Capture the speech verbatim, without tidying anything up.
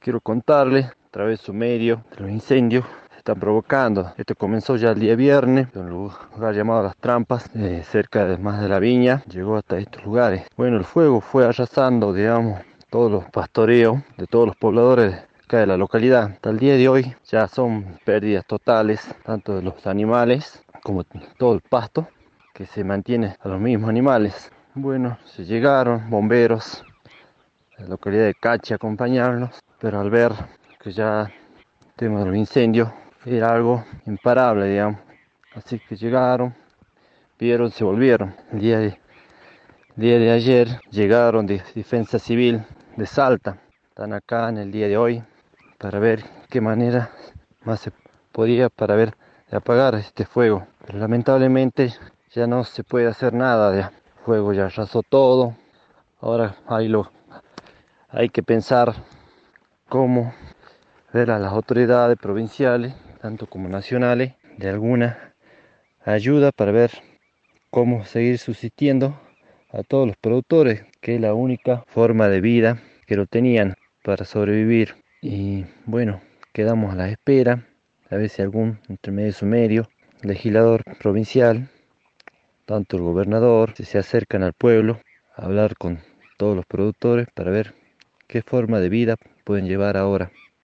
quiero contarles a través de su medio de los incendios que se están provocando. Esto comenzó ya el día viernes en un lugar llamado Las Trampas, eh, cerca de más de la viña, llegó hasta estos lugares. Bueno, el fuego fue arrasando, digamos, todos los pastoreos de todos los pobladores acá de la localidad. Hasta el día de hoy ya son pérdidas totales, tanto de los animales como todo el pasto, que se mantiene a los mismos animales. Bueno, se llegaron bomberos de la localidad de Cachi a acompañarnos, pero al ver que ya el tema de los incendios era algo imparable, digamos, así que llegaron, vieron, se volvieron. El día de, el día de ayer llegaron de Defensa Civil de Salta, están acá en el día de hoy para ver qué manera más se podía para ver de apagar este fuego, pero lamentablemente ya no se puede hacer nada, ya. El fuego ya arrasó todo. Ahora hay, lo, hay que pensar cómo ver a las autoridades provinciales, tanto como nacionales, de alguna ayuda para ver cómo seguir subsistiendo a todos los productores, que es la única forma de vida que lo tenían para sobrevivir. Y bueno, quedamos a la espera, a ver si algún intermedio sumerio, legislador provincial, tanto el gobernador, si se acercan al pueblo a hablar con todos los productores para ver qué forma de vida pueden llevar ahora.